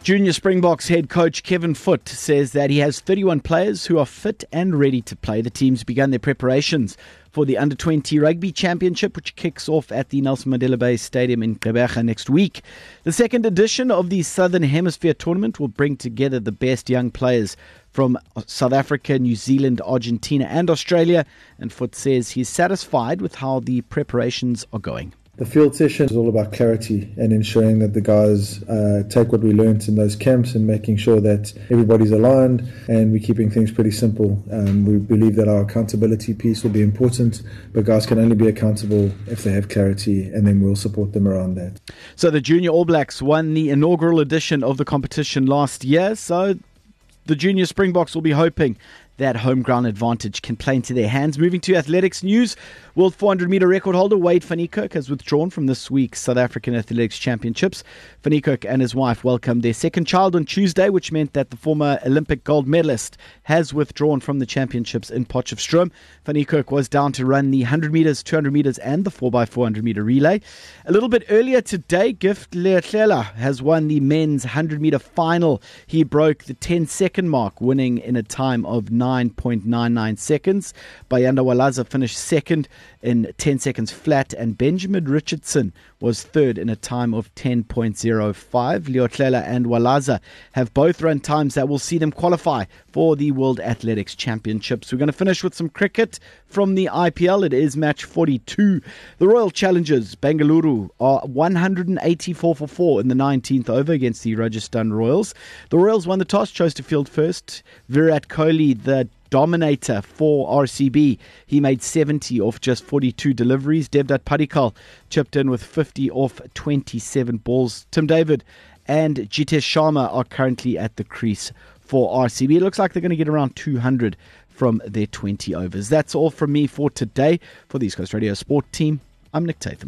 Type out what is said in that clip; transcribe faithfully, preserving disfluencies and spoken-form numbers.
Junior Springboks head coach Kevin Foot says that he has thirty-one players who are fit and ready to play. The team's begun their preparations for the under twenty Rugby Championship, which kicks off at the Nelson Mandela Bay Stadium in Gqeberha next week. The second edition of the Southern Hemisphere tournament will bring together the best young players from South Africa, New Zealand, Argentina and Australia. And Foot says he's satisfied with how the preparations are going. The field session is all about clarity and ensuring that the guys uh, take what we learnt in those camps and making sure that everybody's aligned, and we're keeping things pretty simple. Um, we believe that our accountability piece will be important, but guys can only be accountable if they have clarity, and then we'll support them around that. So the Junior All Blacks won the inaugural edition of the competition last year, so the Junior Springboks will be hoping that home ground advantage can play into their hands. Moving to athletics news, World four hundred metre record holder Wade van Niekerk has withdrawn from this week's South African Athletics Championships. Van Niekerk and his wife welcomed their second child on Tuesday, which meant that the former Olympic gold medalist has withdrawn from the championships in Potchefstroom. Van Niekerk was down to run the one hundred metres, two hundred metres and the four by four hundred metre relay. A little bit earlier today, Gift Leotlela has won the men's one hundred metre final. He broke the ten second mark, winning in a time of nine point nine nine seconds. Bayanda Walaza finished second in ten seconds flat, and Benjamin Richardson was third in a time of ten point zero five. Leotlela and Walaza have both run times that will see them qualify for the World Athletics Championships. We're going to finish with some cricket from the I P L. It is match forty-two. The Royal Challengers Bengaluru are one hundred eighty-four for four in the nineteenth over against the Rajasthan Royals. The Royals won the toss, chose to field first. Virat Kohli, the dominator for R C B, he made seventy off just forty-two deliveries. Devdutt Padikkal chipped in with fifty off twenty-seven balls. Tim David and Jitesh Sharma are currently at the crease for R C B. It looks like they're going to get around two hundred from their twenty overs. That's all from me for today. For the East Coast Radio Sport team, I'm Nick Tatham.